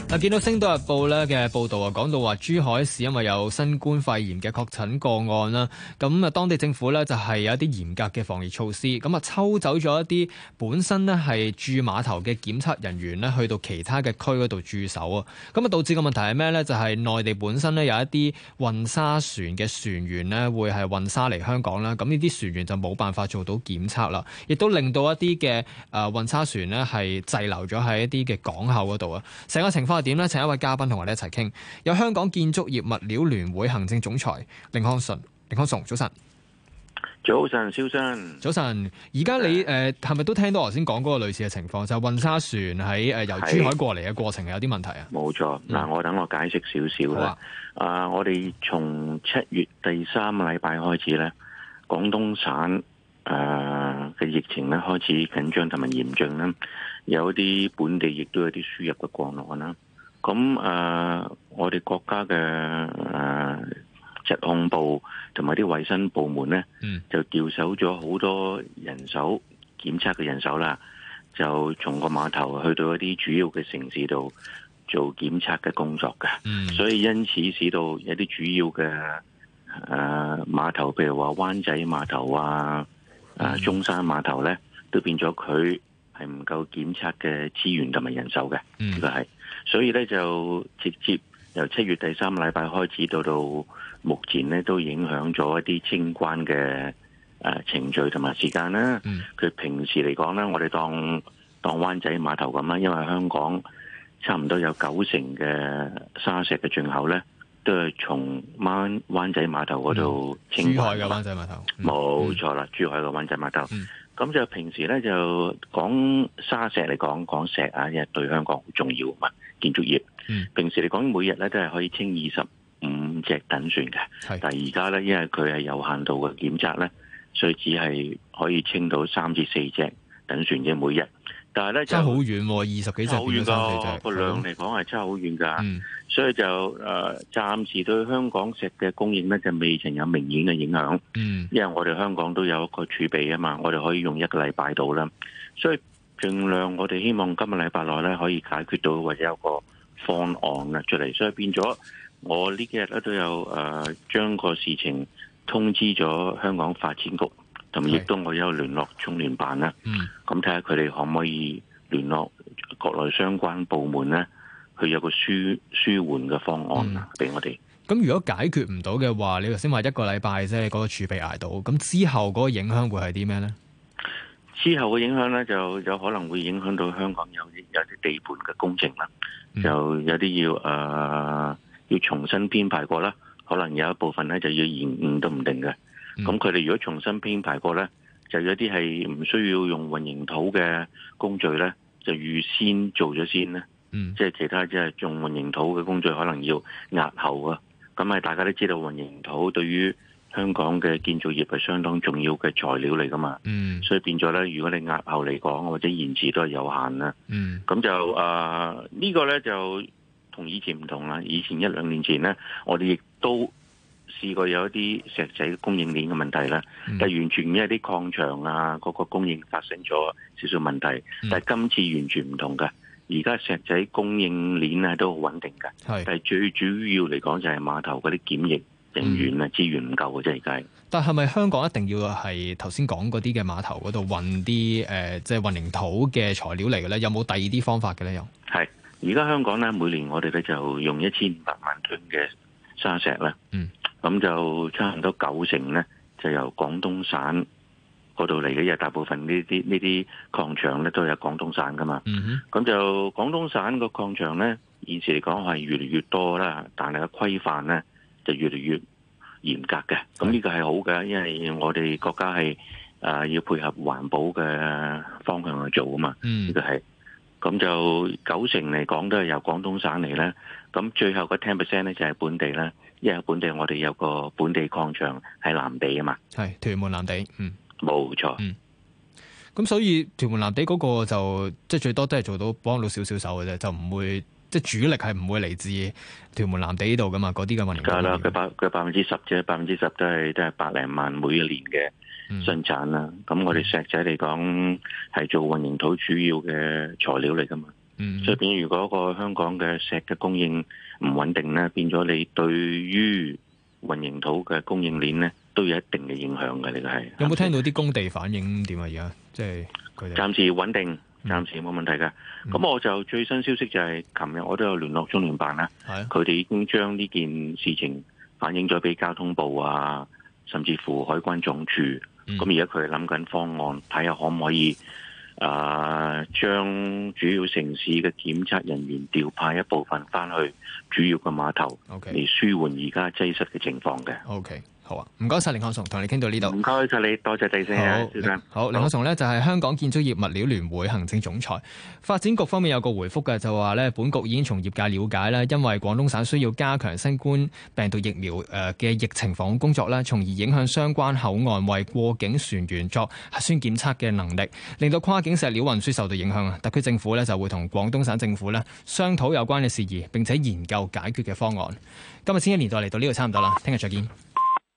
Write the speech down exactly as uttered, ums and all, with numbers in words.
嗱，見到《星島日報》咧嘅報導啊，講到話珠海市因為有新冠肺炎嘅確診個案啦，咁啊當地政府咧就係有一啲嚴格嘅防疫措施，咁啊抽走咗一啲本身咧係駐碼頭嘅檢測人員咧，去到其他嘅區嗰度駐守啊，咁啊導致個問題係咩咧？就係內地本身咧有一啲運沙船嘅船員咧會係運沙嚟香港啦，咁呢啲船員就冇辦法做到檢測啦，亦都令到一啲嘅誒運沙船咧係滯留咗喺一啲嘅港口嗰度啊。成個情況係點呢？請一位嘉賓同我哋一齊傾。有香港建築業物料聯會行政總裁凌康順，凌康順，早晨。 早晨，蕭生。 早晨。而家你誒係咪都聽到頭先講嗰個類似嘅情況？就係、運沙船喺誒、呃、由珠海過嚟嘅過程係有啲問題啊？冇錯。嗱、嗯，我等我解釋少少啦。啊、呃，我哋從七月第三個禮拜開始咧，廣東省誒嘅、呃、疫情咧開始緊張同埋嚴峻啦。有啲本地亦都有啲輸入嘅個案啦。咁誒、呃，我哋國家嘅誒疾控部同埋啲衛生部門咧，嗯、就調手咗好多人手檢測嘅人手啦，就從個碼頭去到一啲主要嘅城市度做檢測嘅工作嘅。嗯、所以因此使到有啲主要嘅誒碼頭，譬如話灣仔碼頭啊、誒、呃、中山碼頭咧，都變咗佢係唔夠檢測嘅資源同埋人手嘅，呢個係，所以咧就直接由七月第三個禮拜開始到到目前咧，都影響咗一啲清關嘅誒程序同埋時間啦。佢、嗯、平時嚟講咧，我哋當當灣仔碼頭咁啦，因為香港差唔多有九成嘅沙石嘅進口咧，都係從灣灣仔碼頭嗰度清關。珠海嘅灣仔碼頭，冇錯啦，珠海嘅灣仔碼頭。嗯咁就平時咧就講沙石嚟講講石啊，因為對香港好重要嘛，建築業。嗯、平時嚟講每日咧都係可以清二十五隻躉船嘅，是但係而家咧因為佢係有限度嘅檢測咧，所以只係可以清到三至四隻躉船嘅每日。但係咧就差好遠喎，二十幾隻好遠㗎，個量嚟講係差好遠㗎。嗯、所以就誒、呃、暫時對香港石嘅供應咧就未曾有明顯嘅影響。嗯、因為我哋香港都有一個儲備啊嘛，我哋可以用一個禮拜到啦。所以盡量我哋希望今個禮拜內咧可以解決到或者有個方案啊出嚟。所以變咗我呢幾日咧都有誒、呃、將個事情通知咗香港發展局。咁亦都我有聯絡中聯辦啦，咁睇下佢哋可唔可以聯絡國內相關部門咧，去有個舒舒緩嘅方案俾我哋。 咁、嗯、如果解決唔到嘅話，你頭先話一個禮拜啫，嗰個儲備捱到，咁之後嗰個影響會係啲咩咧？ 之後嘅影響咧，就有可能會影響到香港有啲有啲地盤嘅工程啦，嗯、就有啲要誒、呃、要重新編排過啦，可能有一部分咧就要延誤都唔定嘅。咁佢哋如果重新編排過咧，就有啲係唔需要用混凝土嘅工序咧，就預先做咗先咧。嗯，即係其他即係用混凝土嘅工序可能要押後啊。咁啊，大家都知道混凝土對於香港嘅建造業係相當重要嘅材料嚟噶嘛。嗯，所以變咗咧，如果你押後嚟講或者延遲都係有限啦。嗯，咁就誒、呃這個、呢個咧就同以前唔同啦。以前一兩年前咧，我哋亦都試過有一啲石仔供應鏈嘅問題啦，嗯、但係完全因為啲礦場啊，嗰、嗰個供應發生咗少少問題，嗯、但係今次完全唔同嘅。而家石仔供應鏈咧都好穩定嘅，是但係最主要嚟講就係碼頭嗰啲檢疫人員啊、嗯、資源唔夠嘅啫，而家。 但係咪香港一定要係頭先講嗰啲嘅碼頭嗰度運啲誒即係混凝土嘅材料嚟嘅咧？有冇第二啲方法嘅咧？又係而家香港咧，每年我哋咧就用一千五百萬噸嘅沙石啦。嗯。咁就差唔多九成咧，就由廣東省嗰度嚟嘅，因為大部分呢啲呢啲礦場咧都係廣東省噶嘛。咁、嗯、哼就廣東省個礦場咧，現時嚟講係越嚟越多啦，但係個規範咧就越嚟越嚴格嘅。咁呢個係好嘅，因為我哋國家係誒、呃、要配合環保嘅方向去做啊嘛。呢、嗯、個係咁就九成嚟講都係由廣東省嚟咧。咁最後個 ten percent 咧就係本地啦。因為本地我哋有個本地礦場喺藍地啊嘛， 係屯門藍地，嗯， 冇錯， 嗯，咁所以屯門藍地嗰個就即係最多都係做到幫到少少手嘅啫，就唔會即係主力係唔會嚟自屯門藍地呢度噶嘛，嗰啲嘅運營。 梗啦，佢百佢百分之十啫，百分之十都係都係百零萬每一年嘅生產啦。咁、嗯、我哋石仔嚟講係做混凝土主要嘅材料嚟噶嘛。 嗯， 所以變如果個香港嘅石嘅供應唔穩定咧，變咗你對於混凝土嘅供應鏈咧都有一定嘅影響嘅。呢個係有冇聽到啲工地反應點啊？而家即係佢哋暫時穩定，暫時冇問題嘅。咁、嗯、我就最新消息就係琴日我都有聯絡中聯辦啦，佢哋、啊、已經將呢件事情反映咗俾交通部啊，甚至乎海關總署。咁而家佢哋諗緊方案，睇下可唔可以啊，將、呃、主要城市嘅檢測人員調派一部分翻去主要嘅碼頭，嚟 Okay. 舒緩而家擠塞嘅情況嘅。 OK。好啊，唔該晒甯漢松，同你傾到呢度。唔該晒你，多謝地聲啊，先生。 好，甯漢松呢就係香港建築業物料聯會行政總裁。發展局方面有個回覆嘅，就話呢本局已經從業界了解啦，因為廣東省需要加強新冠病毒疫苗誒嘅疫情防控工作啦，從而影響相關口岸為過境船員作核酸檢測嘅能力，令到跨境石料運輸受到影響啊。特區政府呢就會同廣東省政府呢商討有關嘅事宜，並且研究解決嘅方案。今日千禧年代嚟到呢度差唔多啦，聽日再見。